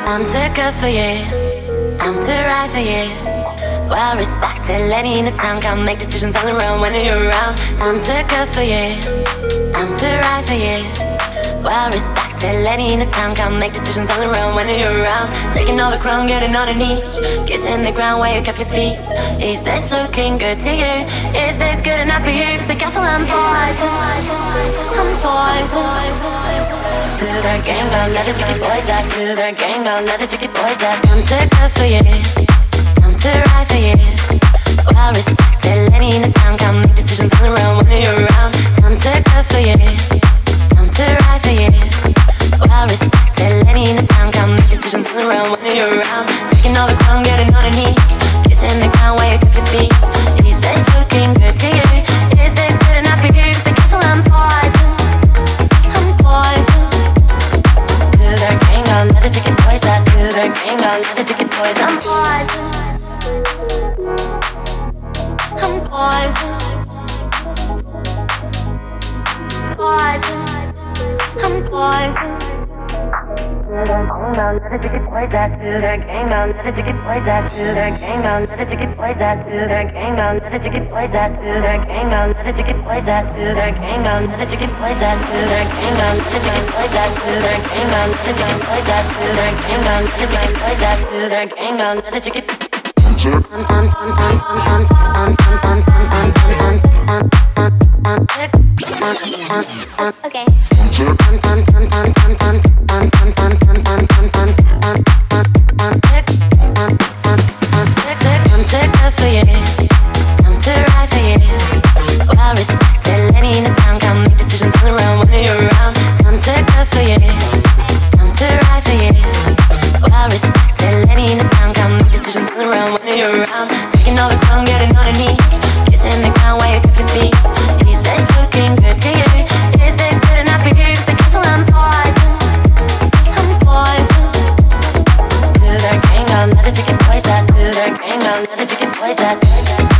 I'm too good for you, I'm too right for you. Well respected lady in the town, can't make decisions on the run when you're around. I'm too good for you, I'm too right for you. Well respected lady in the town, can't make decisions on the run when you're around. Taking all the crown, getting on a niche, kissing the ground where you kept your feet. Is this looking good to you? Is this good enough for you? Just be careful, I'm poison, I'm poison. To the gang, gone, let the jiggy boys out. To the gang, gone, let the jiggy boys out. I'm too good for you, I'm too right for you. Well respected lady in the town, can't make decisions on the run when you're around. I'm too good for you, I'm too right for you. Well respected lady in the town, can't make decisions on the run when you're around. Taking all the crown, getting on a niche, kissing the ground where you keep your feet. Is this looking good to you? Is this good enough for you? Just be careful, I'm poison, I'm poison. To the gang, gone, let the jiggy boys out. To the gang, gone, let the jiggy boys out. I'm poison, I'm poison, poison, I'm poison. To the gang, gone, let the jiggy boys out. To the gang, gone, let the jiggy boys out. To the gang, gone, let the jiggy boys out. To the gang, gone, let the jiggy boys out. To the gang, gone, let the jiggy boys out. To the gang, gone, let the jiggy boys out. To the gang, gone, let the jiggy boys out. To the gang, gone, let the jiggy boys out. To the gang, gone, let the jiggy boys out. To the gang, gone, let the jiggy. Okay. Taking all the crown, getting on a niche, kissing the ground where you keep your feet. Is this looking good to you? Is this good enough for you? Just be careful, I'm poison, I'm poison. To the gang, gone, let the jiggy boys out. To the gang, gone, let the jiggy boys out.